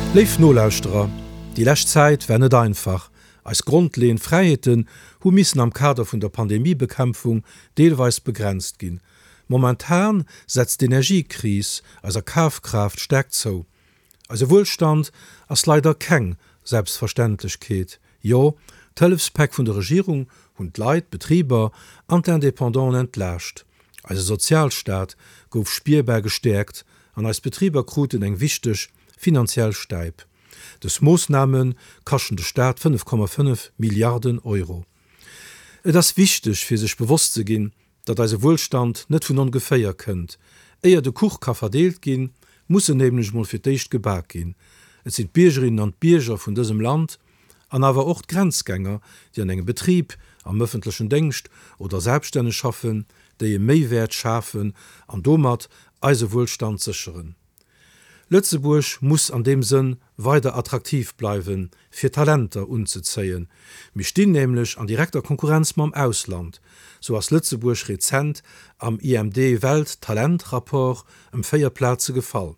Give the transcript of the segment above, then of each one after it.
Leif Nolauusterer, die Lächzeit wenn net einfach. Als Grundlehn Freiheiten hu missen am Kader vun der Pandemiebekämpfung deelweis begrenzt gin. Momentan setzt d'Energiekris als a Kafkraft stärkt zo. Also Wohlstand ass leider keng Selbstverständlichkeit. Jo, 12 Pack vun der Regierung hund Leiit, Betrieber an d'Independant entlärscht. Als Sozialstaat gouf Spierberg gestärkt, an als Betrieberkruten eng wichtig finanziell steib. Des Moosnamen kaschen de Staat 5,5 Milliarden Euro. Et das wichtig fir sich bewusst zu gin, dat als Wohlstand net vun ungefähr könnt. Eier de Kuch ka verdeelt gin, muss nämlich mal fir deicht gebak gin. Es sind Biergerinnen und Bierger von diesem Land, an awer auch Grenzgänger, die an engem Betrieb, am öffentlichen Denkst oder selbstständig schaffen, die Mehrwert schaffen, an domat Wohlstand sicheren. Lützeburg muss an dem Sinn weiter attraktiv bleiben, für Talente unzuzählen. Wir stehen nämlich an direkter Konkurrenz mit dem Ausland, so als Lützeburg rezent am IMD Welttalentrapport im 4. Plätze gefallen.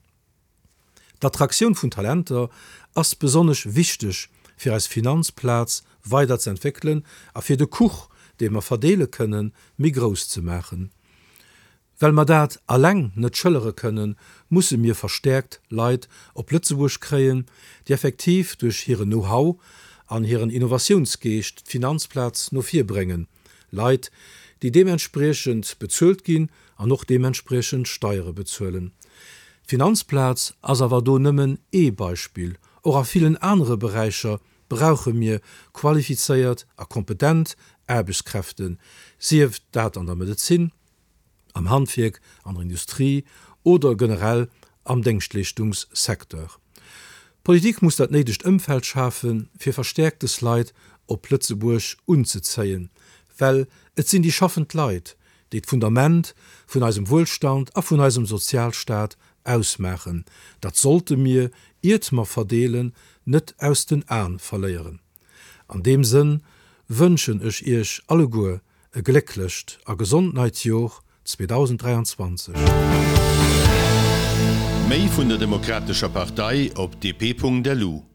Die Attraktion von Talenten ist besonders wichtig für als Finanzplatz weiterzuentwickeln, und für den Kuch, den wir verdelen können, mehr groß zu machen. Weil man dat allein net schëllere können, muss mir verstärkt Leiit op Lützeburg kreen, die effektiv durch ihre Know-how an ihren Innovationsgeest Finanzplatz no 4 bringen. Leiit, die dementsprechend bezöllt gin an noch dementsprechend Steuere bezöllen. Finanzplatz as awer do nimmen Beispiel. Auch a vielen andere Bereicher brauche mir qualifiziert a kompetent Erbeskräften, sieft dat an der Medizin, am Handwerk, an der Industrie oder generell am Denkschlichtungssektor. Politik muss dat nedicht Umfeld schaffen, fir verstärktes Leid op Lützeburg unzuzeien, weil et sind die schaffend Leid, die d Fundament vun eisem Wohlstand a vun eisem Sozialstaat ausmachen. Dat sollte mir irtmer verdelen, net aus den Ahn verleieren. An dem Sinn wünschen ich ihr alle go e glücklicht a Gesundheitsjoch 2023. Mei vun der Demokratischer Partei op dp.delu